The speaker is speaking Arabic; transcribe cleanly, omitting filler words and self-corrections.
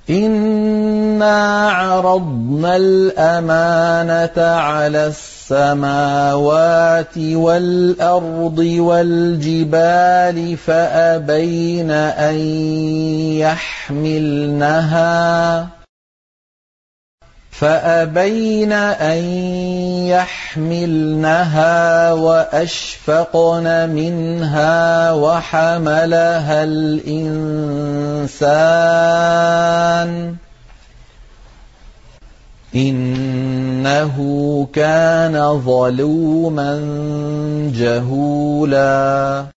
إِنَّا عَرَضْنَا الْأَمَانَةَ عَلَى السَّمَاوَاتِ وَالْأَرْضِ وَالْجِبَالِ فَأَبَيْنَ أَن يَحْمِلْنَهَا وَأَشْفَقْنَ مِنْهَا وَحَمَلَهَا الْإِنسَانُ إِنَّهُ كَانَ ظَلُومًا جَهُولًا